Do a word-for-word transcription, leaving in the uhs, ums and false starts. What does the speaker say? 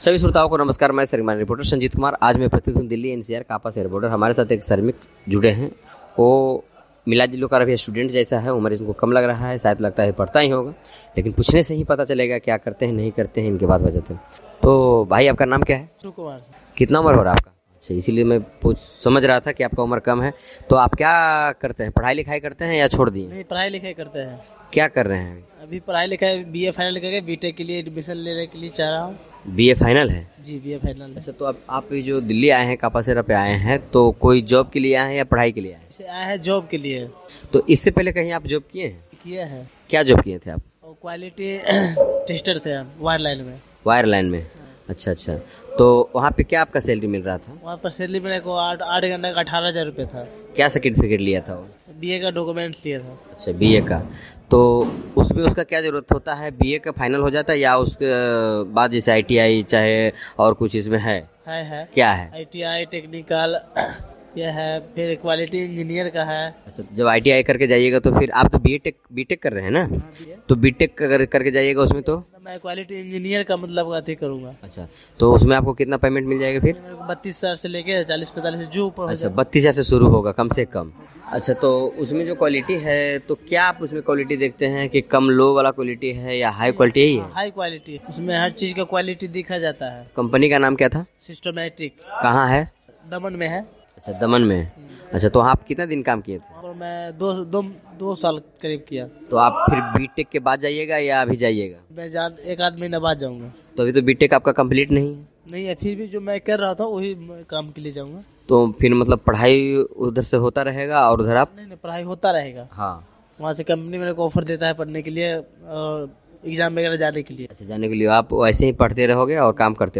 सभी श्रोताओं को नमस्कार। मैं श्रीमान रिपोर्टर संजीत कुमार। आज मैं उपस्थित हूँ दिल्ली एनसीआर कापा से रिपोर्टर। हमारे साथ एक श्रमिक जुड़े हैं। वो मिला जुलो का अभी स्टूडेंट जैसा है, उम्र इनको कम लग रहा है, शायद लगता है पढ़ता ही होगा, लेकिन पूछने से ही पता चलेगा क्या करते हैं नहीं करते हैं, इनके बाद बजाते हैं। तो भाई आपका नाम क्या है? कुमार। कितना उम्र हो रहा है आपका? अच्छा, इसीलिए मैं पूछ समझ रहा था कि आपका उम्र कम है। तो आप क्या करते हैं? पढ़ाई लिखाई करते हैं या छोड़ दिए? नहीं, पढ़ाई लिखाई करते हैं। क्या कर रहे हैं? अभी पढ़ाई लिखाई बीए फाइनल करके बीटेक के लिए एडमिशन लेने के लिए चाह रहा हूँ। बीए फाइनल है? जी, बीए फाइनल है। अच्छा, तो आप आप जो दिल्ली आए हैं, कापासेरा पे आए हैं, तो कोई जॉब के लिए आए हैं या पढ़ाई के लिए आए हैं? इसे आया है जॉब के लिए। तो इससे पहले कहीं आप जॉब किए हैं? किया है। क्या जॉब किए थे आप? क्वालिटी टेस्टर थे हम, वायर लाइन में। वायर लाइन में? अच्छा अच्छा। तो वहाँ पे क्या आपका सैलरी मिल रहा था? वहाँ पर सैलरी मेरे को आठ आठ घंटे का अठारह हजार रुपये था। क्या सर्टिफिकेट लिया था वो? बीए का डॉक्यूमेंट्स लिया था। अच्छा, बीए का। तो उसमें उसका क्या जरूरत होता है? बीए का फाइनल हो जाता है या उसके बाद जैसे आईटीआई चाहे और कुछ इसमें है? है है क्या है? आईटीआई टेक्निकल यह है, फिर क्वालिटी इंजीनियर का है। अच्छा, जब आईटीआई करके जाइएगा तो फिर आप तो बीटेक बीटेक कर रहे हैं ना? तो बीटेक कर, करके जाइएगा उसमें तो मैं क्वालिटी इंजीनियर का मतलब अथी करूँगा। अच्छा, तो उसमें आपको कितना पेमेंट मिल जाएगा फिर? मेरे को बत्तीस हजार से लेके चालीस पैंतालीस जो ऊपर हो अच्छा, जाए। बत्तीस हजार से शुरू होगा कम से कम। अच्छा, तो उसमें जो क्वालिटी है, तो क्या आप उसमें क्वालिटी देखते हैं कि कम लो वाला क्वालिटी है या हाई क्वालिटी ही है? हाई क्वालिटी, उसमें हर चीज का क्वालिटी दिखा जाता है। कंपनी का नाम क्या था? सिस्टमैटिक। कहाँ है? दमन में है। अच्छा, दमन में। अच्छा, तो आप कितना दिन काम किए थे? वहाँ पर मैं दो दो दो साल करीब किया। तो आप फिर बीटेक के बाद जाइएगा या अभी जाइएगा? मैं जान एक आध महीना बाद जाऊंगा। तो अभी तो बीटेक आपका कंप्लीट नहीं है? नहीं है, फिर भी जो मैं कर रहा था वही मैं काम के लिए जाऊंगा। तो फिर मतलब पढ़ाई उधर से होता रहेगा और उधर आप? नहीं नहीं, पढ़ाई होता रहेगा। हाँ। वहाँ से कंपनी मेरे को ऑफर देता है पढ़ने के लिए और एग्जाम वगैरह जाने के लिए। अच्छा, जाने के लिए आप ऐसे ही पढ़ते रहोगे और काम करते